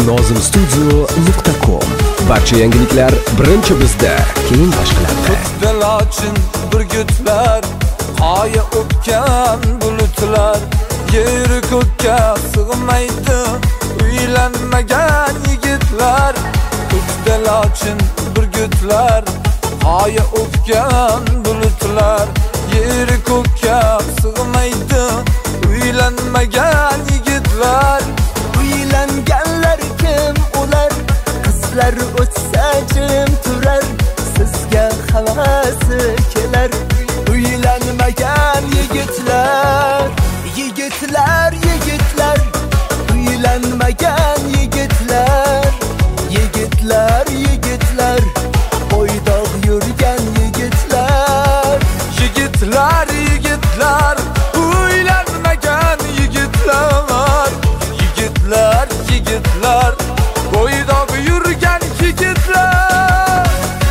nozimstudio.com. Barcha yangiliklar birinchi bizda, keyin boshqalarda. Ko'kdalochin burgutlar, qoya o'pgan bulutlar, yeri ko'kka sig'maydi uylanmagan yigitlar. Ko'kdalochin burgutlar, qoya o'pgan bulutlar, yeri ko'kka sig'maydi uylanmagan yigitlar. Uylanganlar kim ular? Qizlar o'tsa jim turar, sizga havasi kelar. Uylanmagan yigitlar, yigitlar, yigitlar. Uylanmagan yigitlar, yigitlar, yigitlar. Bo'ydoq yurgan yigitlar, Yigitlar, yigitlar, uylanmagan yigitlar. Yigitlar, yigitlar, bo'ydoq yurgan yigitlar.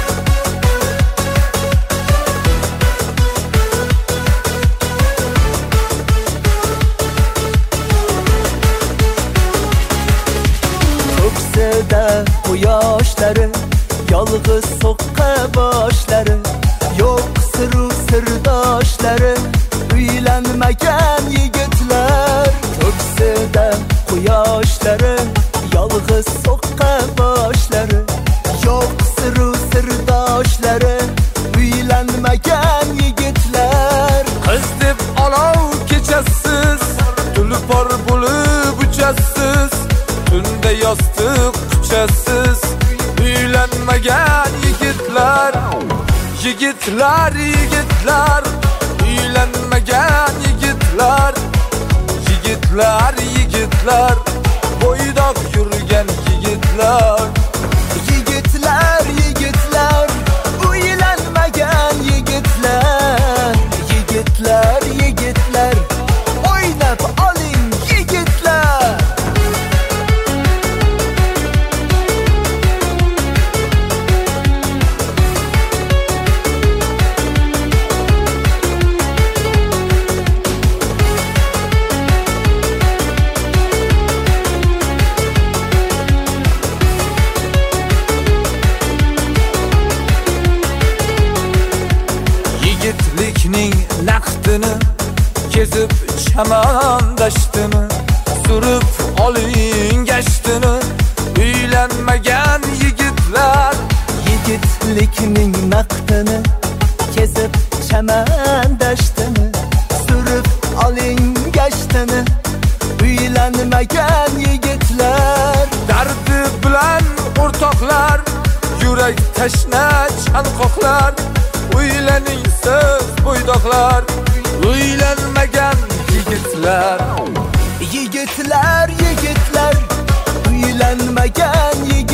ko'ksida quyoshlari, yolg'iz so'qqa boshlari, yo'q siru sirdoshlari. Uylanmagan yigitlar, ko'ksida quyoshlari, yolg'iz so'qqa boshlari, yo'q siru sirdoshlari. Uylanmagan yigitlar, Qiz deb olov kechasiz, tulpor bo'lib uchasiz, tunda yostiq quchasiz. Uylanmagan yigitlar, yigitlar, yigitlar, uylanmagan yigitlar. Yigitlar, yigitlar, bo'ydoq yurgan yigitlar. yigitlar, yigitlar. Uylanmagan yigitlar, yigitlar, yigitlar. O'ynab oling yigitlar. Yigitlikning naqdini kezib chaman dashtini, surib oling gashtini. Uylanmagan yigitlar, Yigitlikning naqdini kezib chaman dashtini, surib oling gashtini. Uylanmagan yigitlar, dardi bilan o'rtoqlar, yurak tashna chanqoqlar. Uylaning siz bo'ydoqlar, uylanmagan yigitlar. yigitlar, yigitlar. Uylanmagan yigitlar.